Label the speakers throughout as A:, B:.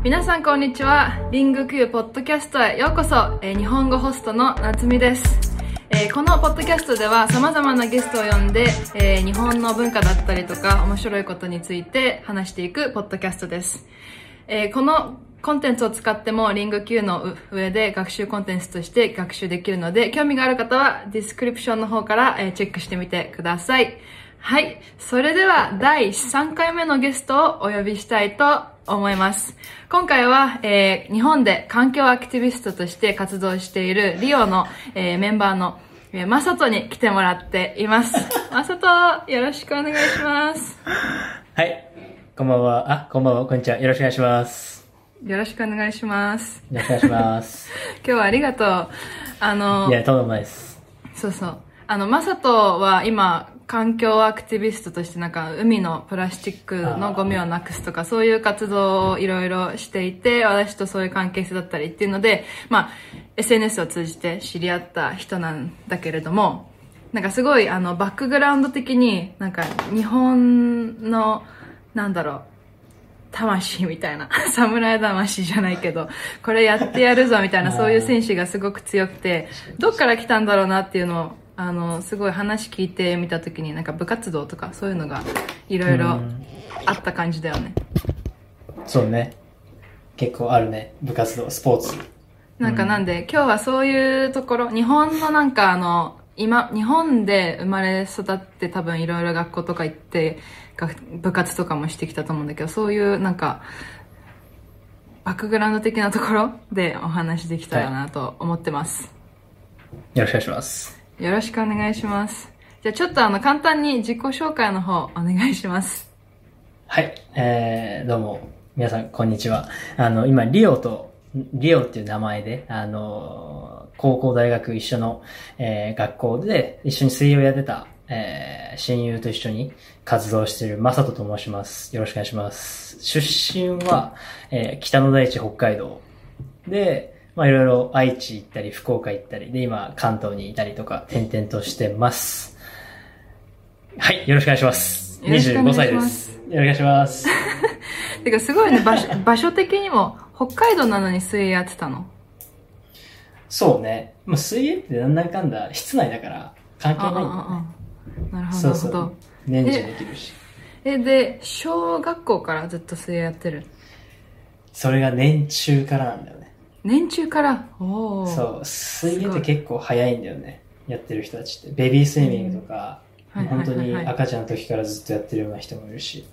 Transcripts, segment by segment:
A: 皆さんこんにちは。リング Q ポッドキャストへようこそ。日本語ホストの夏美です。このポッドキャストでは様々なゲストを呼んで、日本の文化だったりとか面白いことについて話していくポッドキャストです。このコンテンツを使ってもリング Q の上で学習コンテンツとして学習できるので、興味がある方はディスクリプションの方から、チェックしてみてください。はい。それでは第3回目のゲストをお呼びしたいと思います。今回は、日本で環境アクティビストとして活動しているリオの、メンバーの、マサトに来てもらっています。マサト、よろしくお願いします。
B: はい。こんばんは。こんばんは。こんにちは。よろしくお願いします。
A: よろしくお願いします。
B: よろしくお願いします。
A: 今日はありがとう。
B: いや、とんでもないです。
A: そうそう。マサトは今、環境アクティビストとして海のプラスチックのゴミをなくすとかそういう活動をいろいろしていて、私とそういう関係性だったりっていうので、SNS を通じて知り合った人なんだけれども、すごいバックグラウンド的に日本の魂みたいな侍魂じゃないけどこれやってやるぞみたいなそういう戦士がすごく強くて、どっから来たんだろうなっていうのをすごい話聞いてみたときに部活動とかそういうのがいろいろあった感じだよね。
B: そうね。結構あるね。部活動、スポーツ。
A: なんで今日はそういうところ、日本の今、日本で生まれ育って多分いろいろ学校とか行って、部活とかもしてきたと思うんだけど、そういうバックグラウンド的なところでお話できたらなと思ってます。
B: よろしくお願いします。
A: よろしくお願いします。じゃあちょっと簡単に自己紹介の方お願いします。
B: はい。どうも、皆さんこんにちは。今、リオっていう名前で、高校大学一緒の、学校で一緒に水泳をやってた、親友と一緒に活動しているマサトと申します。よろしくお願いします。出身は、北の大地北海道で、いろいろ愛知行ったり福岡行ったりで今関東にいたりとか転々としてます。はい、よろしくお願いします。25歳です。よろしくお願いします。
A: てかすごいね、場所的にも北海道なのに水泳やってたの？
B: そうね。水泳ってなんだかんだ室内だから関係ないんだよね。
A: なるほど、なるほど。
B: 年中できるし。
A: で、小学校からずっと水泳やってる？
B: それが年中からなんだよね。
A: 年中から？おー。
B: そう、水泳って結構早いんだよね。やってる人たちって。ベビースイミングとか、本当に赤ちゃんの時からずっとやってるような人もいるし。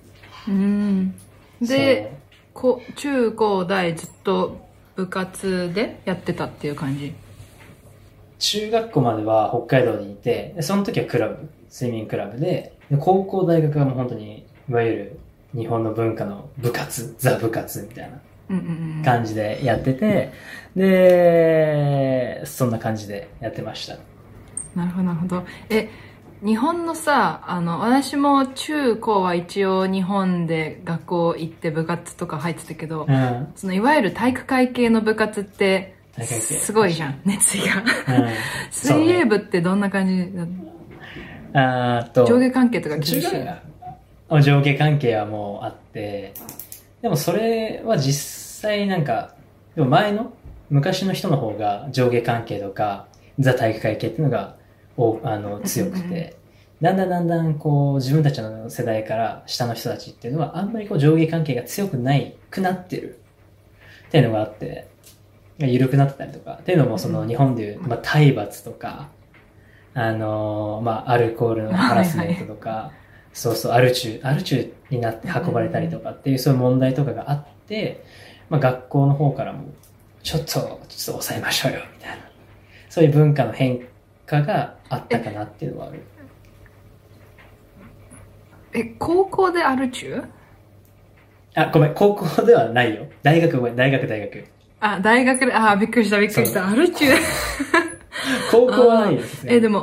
A: で、中高大ずっと部活でやってたっていう感じ？
B: 中学校までは北海道にいて、その時はスイミングクラブで、高校大学はもう本当に、いわゆる日本の文化の部活、ザ部活みたいな感じでやってて、で、そんな感じでやってました。
A: なるほど、なるほど。日本のさ、私も中高は一応日本で学校行って部活とか入ってたけど、そのいわゆる体育会系の部活って、すごいじゃん、熱意が。水泳部ってどんな感じだった？上下関係とか厳しい？
B: 上下関係はもうあって、でもそれは実際でも昔の人の方が上下関係とか、ザ体育会系っていうのが強くて、だんだん自分たちの世代から下の人たちっていうのはあんまり上下関係が強くなってるっていうのがあって、緩くなってたりとか、っていうのも日本でいう、体罰とか、アルコールのハラスメントとか、アル中になって運ばれたりとかっていうそういう問題とかがあって、学校の方からもちょっと抑えましょうよみたいな、そういう文化の変化があったかなっていうのはある。
A: 高校でアル中？
B: ごめん、高校ではないよ。大学。
A: 大学で、びっくりした。アル中
B: 高校はないですね。
A: でも、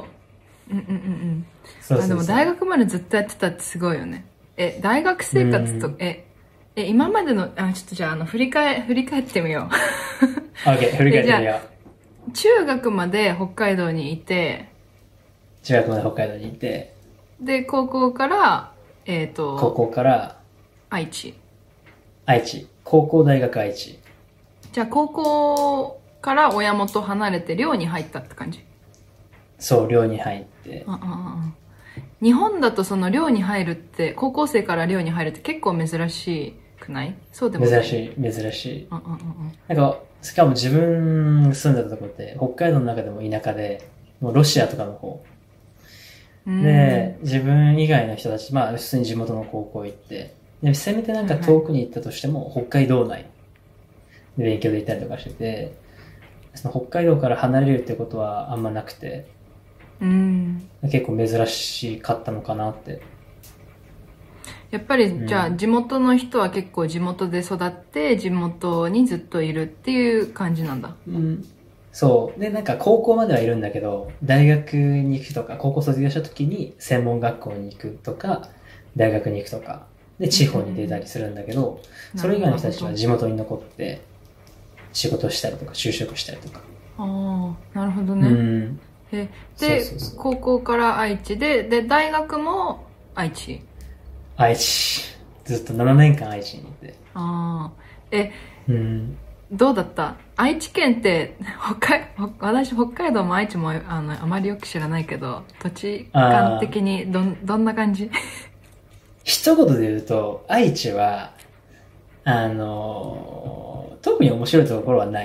A: でも大学までずっとやってたってすごいよね。大学生活と、今までの、ちょっとじゃあ、振り返ってみよ
B: う。OK、振り返ってみよ
A: う。中学まで北海道にいて、で、高校から、
B: 高校から、
A: 愛知。
B: 高校大学愛知。
A: じゃあ高校から親元離れて寮に入ったって感じ？
B: そう、寮に入って。
A: 日本だとその寮に入るって、高校生から寮に入るって結構珍しくない？そうでもない？
B: 珍しい。なんか、しかも自分住んでたとこって、北海道の中でも田舎で、もうロシアとかの方。で、自分以外の人たち、まあ普通に地元の高校行って、でせめてなんか遠くに行ったとしても、北海道内で勉強で行ったりとかしてて、その北海道から離れるってことはあんまなくて、結構珍しかったのかなって。
A: やっぱり、じゃあ地元の人は結構地元で育って地元にずっといるっていう感じなんだ。
B: そうで、なんか高校まではいるんだけど、大学に行くとか、高校卒業した時に専門学校に行くとか、大学に行くとかで地方に出たりするんだけど、それ以外の人たちは地元に残って仕事したりとか就職したりとか。
A: なるほどね。で、高校から愛知で、大学も愛知？
B: 愛知。ずっと7年間愛知にいて。
A: どうだった？愛知県って、私北海道も愛知もあまりよく知らないけど、土地感的にどんな感じ？
B: 一言で言うと、愛知は、特に面白いところはない。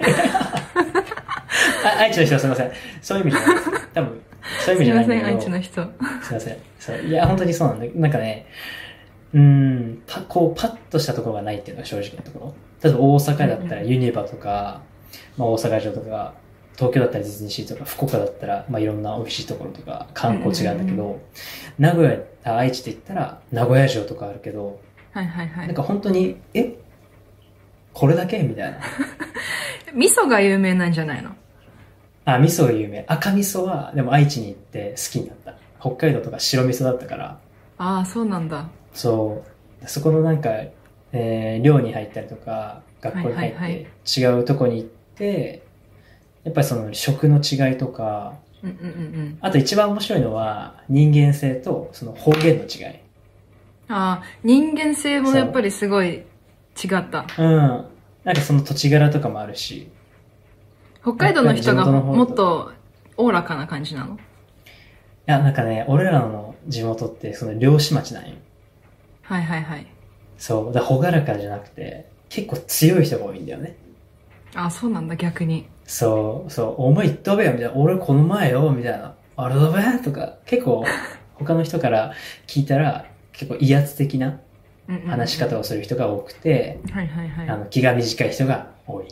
B: 愛知の人はすいません。そういう意味じゃないです。多分、そういう意味じゃないんだけど。
A: すいません、愛知の人。
B: すいません。そう。いや、本当にそうなんだ。なんかね、パッとしたところがないっていうのが正直なところ。例えば大阪だったらユニバとか、まあ大阪城とか、東京だったらディズニーシーとか、福岡だったら、まあいろんな美味しいところとか、観光地があるんだけど、名古屋、愛知って言ったら、名古屋城とかあるけど、なんか本当に、これだけみたいな。
A: 味噌が有名なんじゃないの？
B: 味噌が有名。赤味噌は、でも愛知に行って好きになった。北海道とか白味噌だったから。
A: そうなんだ。
B: そう。そこのなんか、寮に入ったりとか、学校に入って違うとこに行って、やっぱりその食の違いとか、あと一番面白いのは人間性とその方言の違い。
A: 人間性もやっぱりすごい違った。
B: なんかその土地柄とかもあるし。
A: 北海道の人がもっとおおらかな感じなの？い
B: や、なんかね、俺らの地元ってその漁師町なんよ。そう。だから朗らかじゃなくて、結構強い人が多いんだよね。
A: そうなんだ、逆に。
B: そう、お前言ったべよ、みたいな。俺この前よ、みたいな。あれだべとか、結構他の人から聞いたら、結構威圧的な話し方をする人が多くて、気が短い人が多い。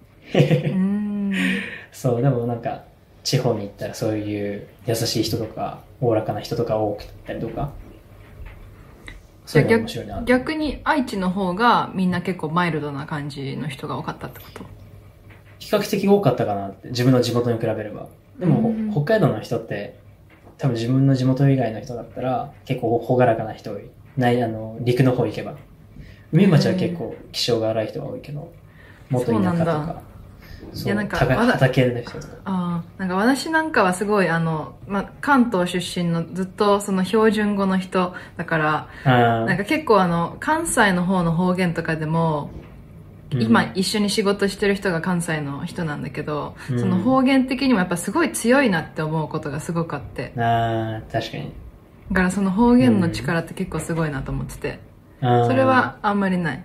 B: そう、でもなんか、地方に行ったらそういう優しい人とか、おおらかな人とか多くったりとか。そういうの面白いな。
A: 逆に愛知の方がみんな結構マイルドな感じの人が多かったってこと？
B: 比較的多かったかなって、自分の地元に比べれば。でも、北海道の人って、多分自分の地元以外の人だったら、結構朗らかな人多い。陸の方行けば。海町は結構気性が荒い人が多いけど、もっと田舎とか。
A: いやなんか
B: 畑の人とか。
A: なんか私なんかはすごい関東出身のずっとその標準語の人だから、なんか結構関西の方の方言とかでも、今一緒に仕事してる人が関西の人なんだけど、その方言的にもやっぱすごい強いなって思うことがすごくあって。
B: 確かに。
A: だからその方言の力って結構すごいなと思ってて、それはあんまりない。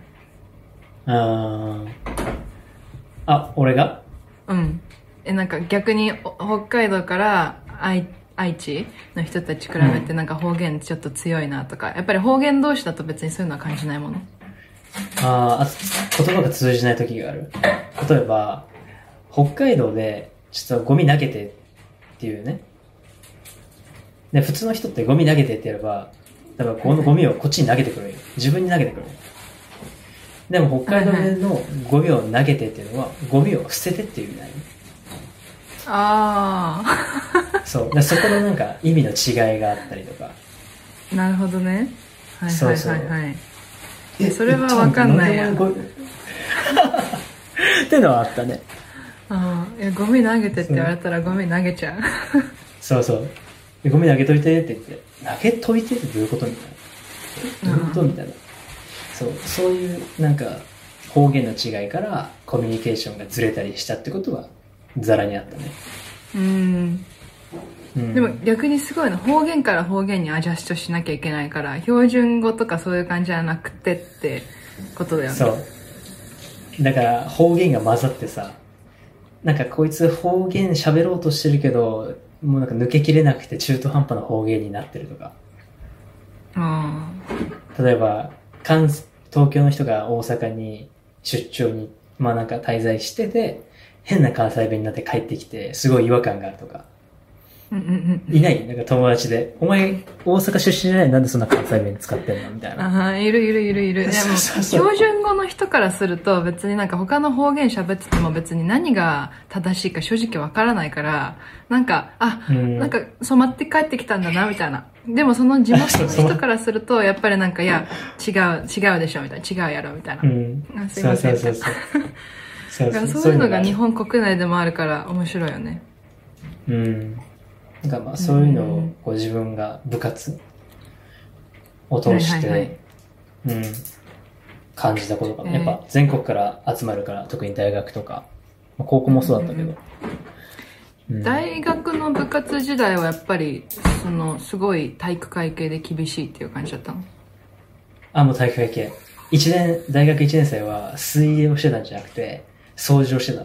B: 俺が？
A: なんか逆に北海道から愛知の人たち比べてなんか方言ちょっと強いなとか、やっぱり方言同士だと別にそういうのは感じないもの？
B: 言葉が通じない時がある。例えば、北海道でちょっとゴミ投げてっていうね。で、普通の人ってゴミ投げてってやれば、だからこのゴミをこっちに投げてくるよ。自分に投げてくる。でも北海道でのゴミを投げてっていうのは、ゴミを捨ててっていう意味ないね。そう。そこのなんか意味の違いがあったりとか。
A: なるほどね。
B: そう。
A: それはわかんないや。
B: ってのはあったね。
A: ゴミ投げてって言われたらゴミ投げちゃう。
B: そう。ゴミ投げといてって言って、投げといてってどういうことみたいな。どういうことみたいな。そういうなんか方言の違いからコミュニケーションがずれたりしたってことはザラにあったね。
A: でも逆にすごいの、方言から方言にアジャストしなきゃいけないから、標準語とかそういう感じじゃなくてってことだよね。
B: そう。だから方言が混ざってさ、なんかこいつ方言喋ろうとしてるけど、もうなんか抜けきれなくて中途半端な方言になってるとか。例えば、東京の人が大阪に出張に、まあなんか滞在してて、変な関西弁になって帰ってきて、すごい違和感があるとか。いない？なんか友達で。お前、大阪出身じゃない？なんでそんな関西弁使ってんのみたいな。
A: いる。でも、標準語の人からすると別になんか他の方言喋ってても別に何が正しいか正直わからないから、なんか、なんか染まって帰ってきたんだな、みたいな。でもその地元の人からすると、やっぱりなんか、いや、違うでしょ、みたいな。違うやろ、みたいな。すいません。そういうのが日本国内でもあるから面白いよね。
B: なんかまあそういうのをこう自分が部活を通して、感じたことかな。やっぱ全国から集まるから、特に大学とか、まあ、高校もそうだったけど。
A: 大学の部活時代はやっぱり、すごい体育会系で厳しいっていう感じだったの？
B: もう体育会系。大学1年生は水泳をしてたんじゃなくて、掃除をしてた。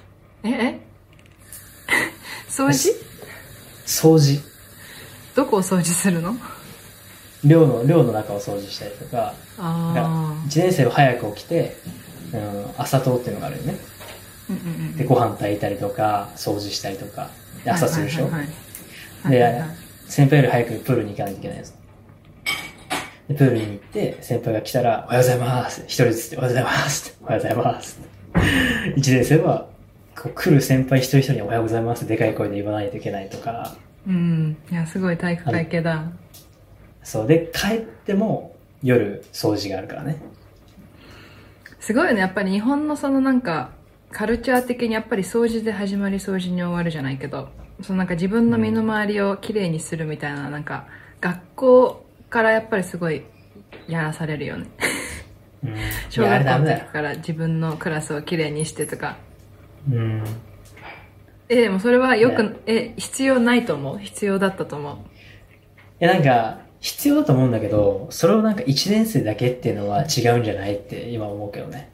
A: 掃除？
B: 掃除。
A: どこを掃除するの？
B: 寮の中を掃除したりとか、1年生は早く起きて、朝灯っていうのがあるよね。で、ご飯炊いたりとか、掃除したりとか、朝するでしょ。で、先輩より早くプールに行かないといけないです。で、プールに行って、先輩が来たら、おはようございます。一人ずつおはようございます。おはようございます。1年生は、こう来る先輩一人一人におはようございますってでかい声で言わないといけないとか。
A: いや、すごい体育会系だ。
B: そう。で、帰っても夜掃除があるからね。
A: すごいよね。やっぱり日本のなんか、カルチャー的にやっぱり掃除で始まり掃除に終わるじゃないけど、なんか自分の身の回りをきれいにするみたいな、なんか、学校からやっぱりすごいやらされるよね。小学校の時から自分のクラスをきれいにしてとか。でもそれは必要ないと思う？必要だったと思う？
B: なんか、必要だと思うんだけど、それをなんか1年生だけっていうのは違うんじゃないって今思うけどね。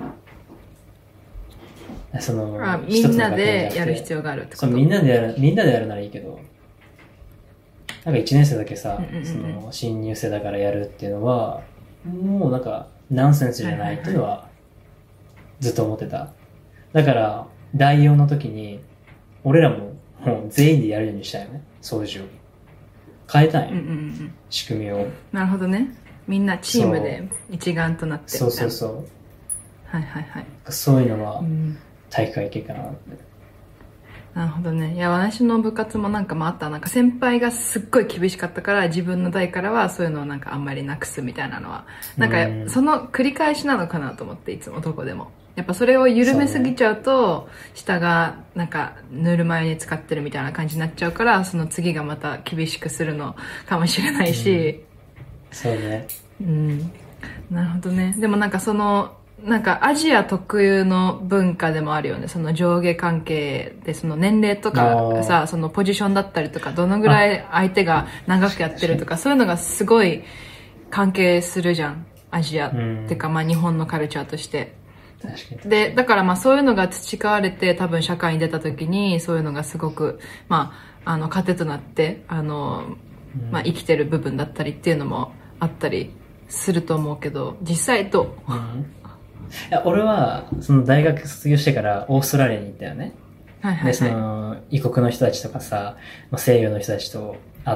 A: みんなでやる必要があるってこと？
B: そう、みんなでやるならいいけど、なんか1年生だけさ、新入生だからやるっていうのは、もうなんか、ナンセンスじゃないっていうのは、ずっと思ってた。だから、第4の時に、俺らもう全員でやるようにしたよね、掃除を。変えたんよ、仕組みを。
A: なるほどね。みんなチームで一丸となって。
B: そう。そういうのは、体育会系かなって。
A: なるほどね。いや、私の部活もなんかあった。なんか先輩がすっごい厳しかったから、自分の代からはそういうのをなんかあんまりなくすみたいなのは。なんか、その繰り返しなのかなと思って、いつもどこでも。やっぱそれを緩めすぎちゃうと、下がなんかぬるま湯に使ってるみたいな感じになっちゃうから、その次がまた厳しくするのかもしれないし。
B: そうね。
A: なるほどね。でもなんかなんかアジア特有の文化でもあるよね。その上下関係で、その年齢とかさ、そのポジションだったりとか、どのぐらい相手が長くやってるとか、そういうのがすごい関係するじゃん。アジアってか、日本のカルチャーとして。で、だからそういうのが培われて、多分社会に出た時に、そういうのがすごく、糧となって、生きてる部分だったりっていうのもあったりすると思うけど、実際どう？
B: いや、俺は、大学卒業してからオーストラリアに行ったよね。で、異国の人たちとかさ、西洋の人たちと会って、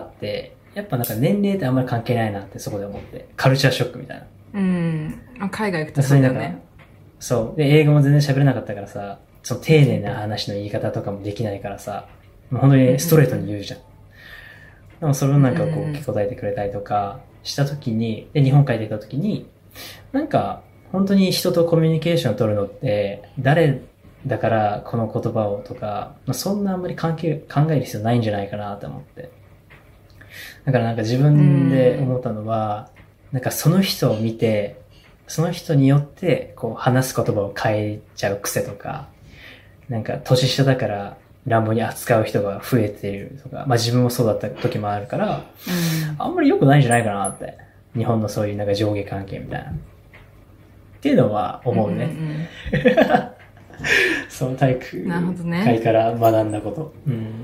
B: やっぱなんか年齢ってあんまり関係ないなってそこで思って、カルチャーショックみたいな。
A: 海外行くとそうだよね。
B: そう。で、英語も全然喋れなかったからさ、丁寧な話の言い方とかもできないからさ、もう本当にストレートに言うじゃん。でもそれをなんかこう、聞き答えてくれたりとかしたときに、で、日本帰ってきたときに、なんか、本当に人とコミュニケーションを取るのって、誰だからこの言葉をとか、そんなあんまり考える必要ないんじゃないかなと思って。だからなんか自分で思ったのは、なんかその人を見て、 その人によって、こう、話す言葉を変えちゃう癖とか、なんか、年下だから、乱暴に扱う人が増えているとか、まあ自分もそうだった時もあるから、あんまり良くないんじゃないかなって。日本のそういうなんか上下関係みたいな。っていうのは思うね。その体育会から学んだこと。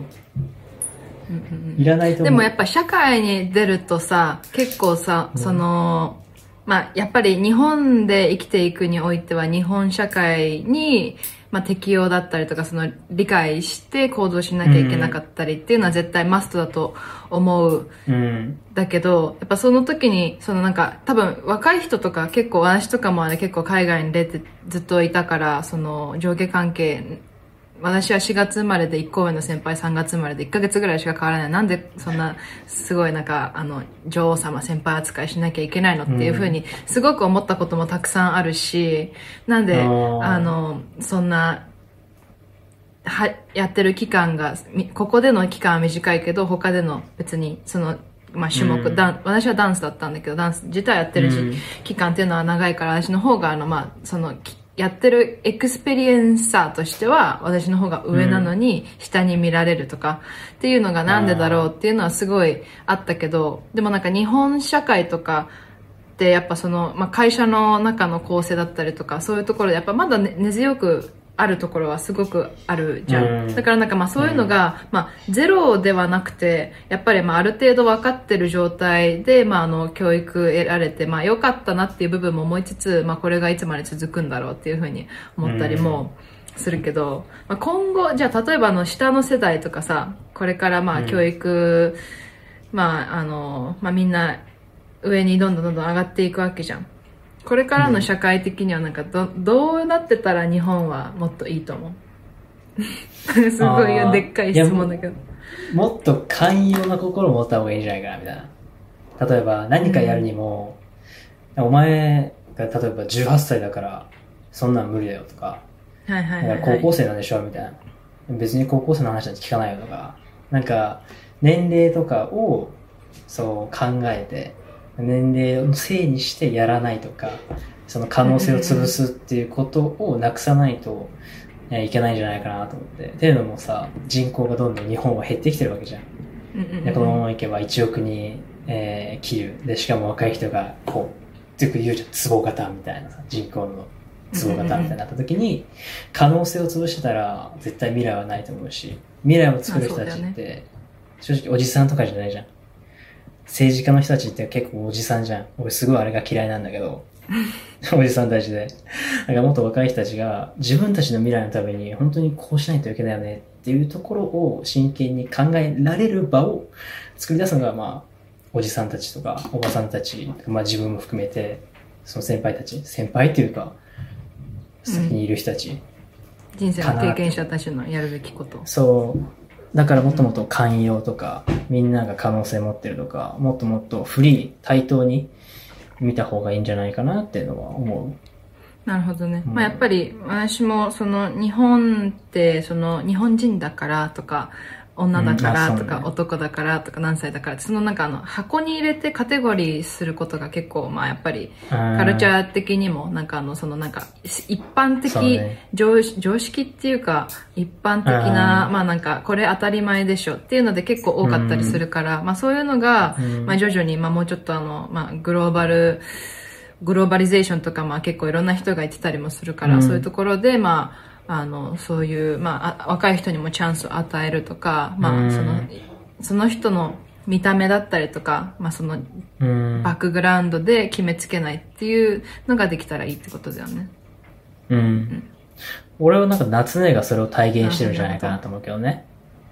B: いらないと思う。
A: でもやっぱ社会に出るとさ、結構さ、まあやっぱり日本で生きていくにおいては日本社会に、まあ、適応だったりとか、その理解して行動しなきゃいけなかったりっていうのは絶対マストだと思う。だけど、やっぱその時に、そのなんか、多分若い人とか結構、私とかも結構海外に出てずっといたから、その上下関係、私は4月生まれで1個上の先輩3月生まれで1ヶ月ぐらいしか変わらない。なんでそんなすごいなんか女王様先輩扱いしなきゃいけないのっていう風にすごく思ったこともたくさんあるし、なんでそんなやってる期間がここでの期間は短いけど他での別にそのまあ種目、私はダンスだったんだけどダンス自体やってる期間っていうのは長いから私の方がまあそのやってるエクスペリエンサーとしては私の方が上なのに下に見られるとかっていうのがなんでだろうっていうのはすごいあったけど、でもなんか日本社会とかってやっぱその、まあ、会社の中の構成だったりとかそういうところでやっぱまだ根強くあるところはすごくあるじゃん。だからなんかまあそういうのが、まあゼロではなくて、やっぱりまあある程度分かってる状態で、まあ教育得られて、まあ良かったなっていう部分も思いつつ、まあこれがいつまで続くんだろうっていうふうに思ったりもするけど、まあ今後、じゃあ例えば下の世代とかさ、これからまあ教育、まあまあみんな上にどんどん上がっていくわけじゃん。これからの社会的にはなんかどうなってたら日本はもっといいと思うすごいでっかい質問だけど。
B: もっと寛容な心を持った方がいいんじゃないかなみたいな。例えば何かやるにも、お前が例えば18歳だからそんなん無理だよとか、高校生なんでしょみたいな。別に高校生の話なんて聞かないよとか、なんか年齢とかをそう考えて、年齢をせいにしてやらないとか、その可能性を潰すっていうことをなくさないといけないんじゃないかなと思って。っていうのもさ、人口がどんどん日本は減ってきてるわけじゃん。でこのままいけば1億に、切る。で、しかも若い人がこう、よく言うじゃん、壺型みたいなさ、人口の壺型みたいになった時に、可能性を潰してたら絶対未来はないと思うし、未来を作る人たちって、正直おじさんとかじゃないじゃん。政治家の人たちって結構おじさんじゃん。俺すごいあれが嫌いなんだけど。おじさんたちで。なんかもっと若い人たちが自分たちの未来のために本当にこうしないといけないよねっていうところを真剣に考えられる場を作り出すのがまあ、おじさんたちとかおばさんたち、まあ自分も含めて、その先輩たち、先輩っていうか、先にいる人たち。
A: 人生の経験者たちのやるべきこと。
B: そう。だからもっともっと寛容とか、みんなが可能性持ってるとか、もっともっとフリー、対等に見た方がいいんじゃないかなっていうのは思う。
A: なるほどね。まあやっぱり私もその日本ってその日本人だからとか、女だからとか、男だからとか何歳だからって、そのなんか箱に入れてカテゴリーすることが結構まあやっぱりカルチャー的にもなんかそのなんか一般的、常識っていうか一般的なまあなんかこれ当たり前でしょっていうので結構多かったりするから、まあそういうのがまあ徐々にまあもうちょっとまあグローバリゼーションとかまあ結構いろんな人が言ってたりもするから、そういうところでまあそういう、まあ、若い人にもチャンスを与えるとか、まあ、その人の見た目だったりとか、まあ、そのバックグラウンドで決めつけないっていうのができたらいいってことだよね。
B: 俺はなんか夏音がそれを体現してるんじゃないかなと思うけどね。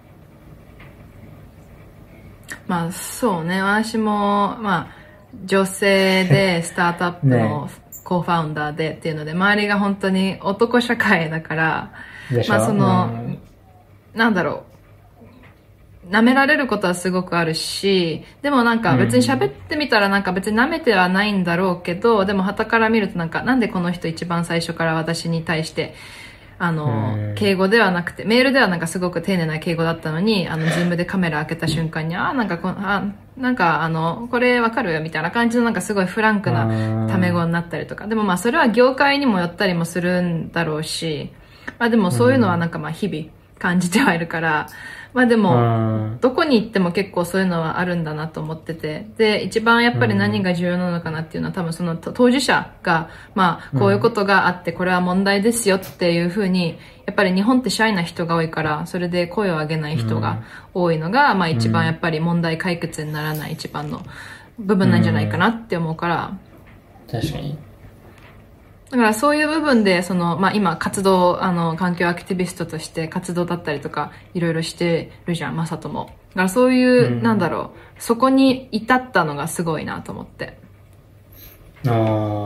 A: まあそうね、私もまあ女性でスタートアップのコーファウンダーでっていうので、周りが本当に男社会だから、まあその、なんだろう、舐められることはすごくあるし、でもなんか別に喋ってみたらなんか別に舐めてはないんだろうけど、でも傍から見るとなんでこの人一番最初から私に対して、敬語ではなくて、メールではなんかすごく丁寧な敬語だったのに、ズームでカメラ開けた瞬間に、なんなんかこれわかるみたいな感じのなんかすごいフランクなタメ語になったりとか。でもまあそれは業界にもよったりもするんだろうし、まあでもそういうのはなんかまあ日々感じてはいるから、まあでも、どこに行っても結構そういうのはあるんだなと思ってて。で、一番やっぱり何が重要なのかなっていうのは多分その当事者が、まあこういうことがあってこれは問題ですよっていうふうに、やっぱり日本ってシャイな人が多いから、それで声を上げない人が多いのが、まあ一番やっぱり問題解決にならない一番の部分なんじゃないかなって思うから。
B: 確かに。
A: だからそういう部分で、まあ今活動、環境アクティビストとして活動だったりとか、いろいろしてるじゃん、まさとも。だからそういう、なんだろう、そこに至ったのがすごいなと思って。
B: 何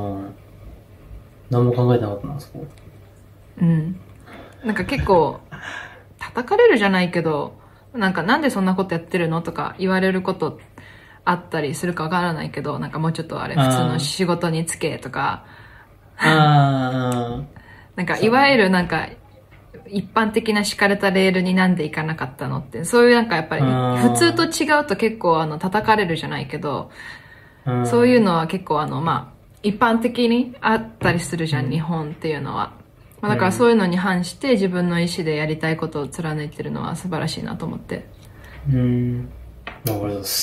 B: も考えてなかったな、そこ。
A: うん。なんか結構、叩かれるじゃないけど、なんでそんなことやってるのとか言われることあったりするかわからないけど、なんかもうちょっと普通の仕事に就けとか、なんかいわゆるなんか一般的な敷かれたレールになんで行かなかったのって、そういうなんかやっぱり普通と違うと結構叩かれるじゃないけど、そういうのは結構まあ一般的にあったりするじゃん、日本っていうのは。まあ、だからそういうのに反して自分の意思でやりたいことを貫いてるのは素晴らしいなと思って。
B: ありがとうございます。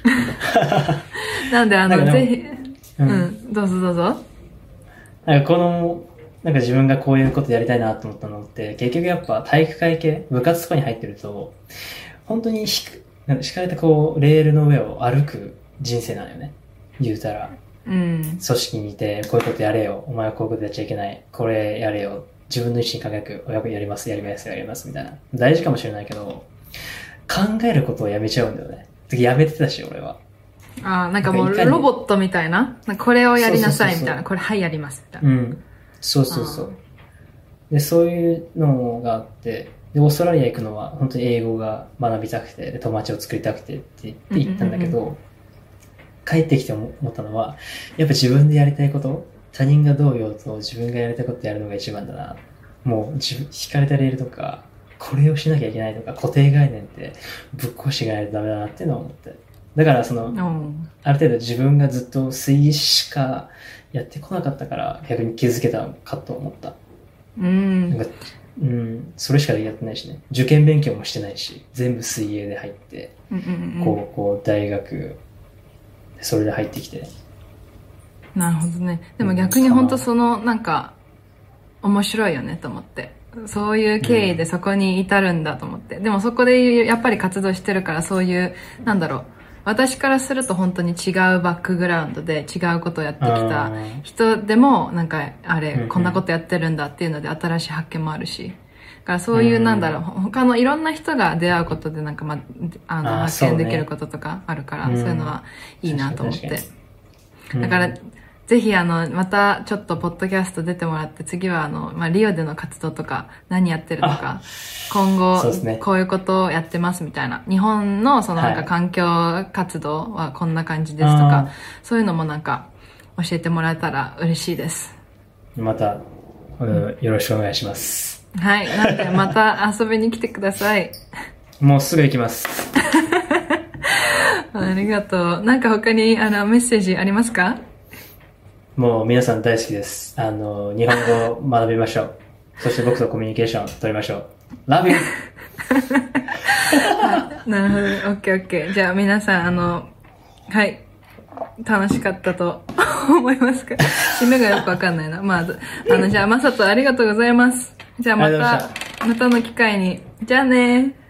A: なんでぜひ、どうぞどうぞ。
B: なんかなんか自分がこういうことやりたいなと思ったのって、結局やっぱ体育会系、部活とかに入ってると、本当に敷かれたこう、レールの上を歩く人生なのよね。言うたら。組織にいて、こういうことやれよ。お前はこういうことやっちゃいけない。これやれよ。自分の意思に輝く。やります、みたいな。大事かもしれないけど、考えることをやめちゃうんだよね。やめてたし、俺は。
A: なんかもうロボットみたいな。これをやりなさいみたいな。これはいやりますみたいな。
B: そう。で、そういうのがあって、で、オーストラリア行くのは本当に英語が学びたくて、で友達を作りたくてって言ったんだけど、帰ってきて思ったのは、やっぱ自分でやりたいこと、他人がどう言おうと自分がやりたいことやるのが一番だな。もう引かれたレールとか、これをしなきゃいけないとか、固定概念ってぶっ壊していかないとダメだなっていうのを思って。だからある程度自分がずっと水泳しかやってこなかったから逆に気づけたかと思った。それしかやってないしね。受験勉強もしてないし、全部水泳で入って、高校、大学、それで入ってきて。
A: なるほどね。でも逆に本当なんか、面白いよねと思って。そういう経緯でそこに至るんだと思って。でもそこでやっぱり活動してるから、そういう、私からすると本当に違うバックグラウンドで違うことをやってきた人でも、なんか、こんなことやってるんだっていうので新しい発見もあるし。だからそういう他のいろんな人が出会うことでなんか発見できることとかあるから、そういうのはいいなと思って。だから、ぜひまたちょっとポッドキャスト出てもらって、次はリオでの活動とか何やってるのか、今後こういうことをやってますみたいな、日本のなんか環境活動はこんな感じですとか、そういうのもなんか教えてもらえたら嬉しいです。
B: また、よろしくお願いします。
A: はい。なんでまた遊びに来てください。
B: もうすぐ行きます。
A: ありがとう。なんか他にメッセージありますか？
B: もう皆さん大好きです。日本語を学びましょう。そして僕とコミュニケーション取りましょう。Love you!
A: なるほど。OK。じゃあ皆さん、はい。楽しかったと思いますか？締めがよくわかんないな。じゃあ、まさとありがとうございます。じゃあまたの機会に。じゃあねー。